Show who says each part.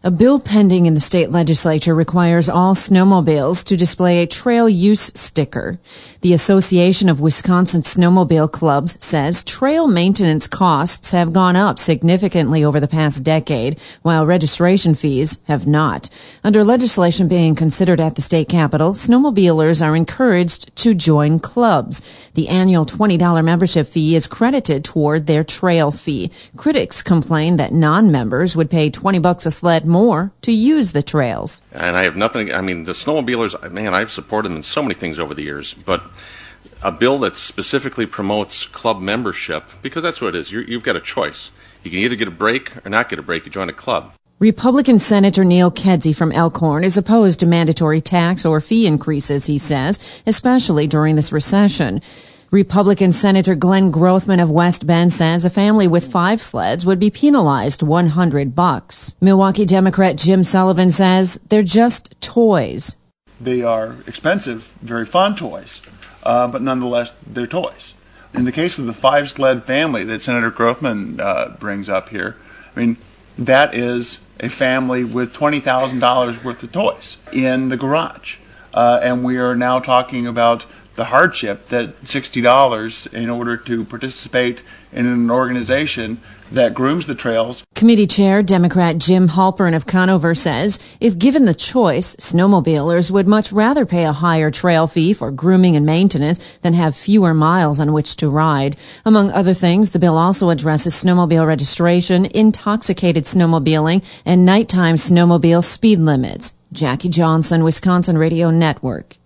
Speaker 1: A bill pending in the state legislature requires all snowmobiles to display a trail use sticker. The Association of Wisconsin Snowmobile Clubs says trail maintenance costs have gone up significantly over the past decade, while registration fees have not. Under legislation being considered at the state capitol, snowmobilers are encouraged to join clubs. The annual $20 membership fee is credited toward their trail fee. Critics complain that non-members would pay $20 a sled more to use the trails.
Speaker 2: And I have nothing, the snowmobilers, man, I've supported them in so many things over the years, but a bill that specifically promotes club membership, because that's what it is, you've got a choice. You can either get a break or not get a break, you join a club.
Speaker 1: Republican Senator Neil Kedzie from Elkhorn is opposed to mandatory tax or fee increases, he says, especially during this recession. Republican Senator Glenn Grothman of West Bend says a family with 5 sleds would be penalized $100. Milwaukee Democrat Jim Sullivan says they're just toys.
Speaker 3: They are expensive, very fun toys, but nonetheless, they're toys. In the case of the 5-sled family that Senator Grothman brings up here, that is a family with $20,000 worth of toys in the garage. And we are now talking about the hardship that $60 in order to participate in an organization that grooms the trails.
Speaker 1: Committee Chair Democrat Jim Halpern of Conover says if given the choice, snowmobilers would much rather pay a higher trail fee for grooming and maintenance than have fewer miles on which to ride. Among other things, the bill also addresses snowmobile registration, intoxicated snowmobiling, and nighttime snowmobile speed limits. Jackie Johnson, Wisconsin Radio Network.